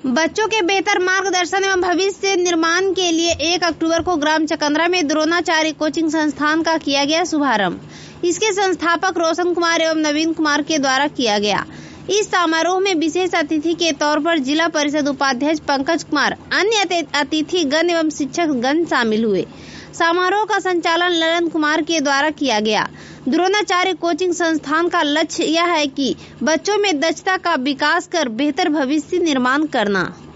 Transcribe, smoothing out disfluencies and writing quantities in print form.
बच्चों के बेहतर मार्गदर्शन एवं भविष्य निर्माण के लिए 1 अक्टूबर को ग्राम चकंद्रा में द्रोणाचार्य कोचिंग संस्थान का किया गया शुभारंभ। इसके संस्थापक रोशन कुमार एवं नवीन कुमार के द्वारा किया गया। इस समारोह में विशेष अतिथि के तौर पर जिला परिषद उपाध्यक्ष पंकज कुमार, अन्य अतिथि गण एवं शिक्षक गण शामिल हुए। समारोह का संचालन ललन कुमार के द्वारा किया गया। द्रोणाचार्य कोचिंग संस्थान का लक्ष्य यह है कि बच्चों में दक्षता का विकास कर बेहतर भविष्य निर्माण करना।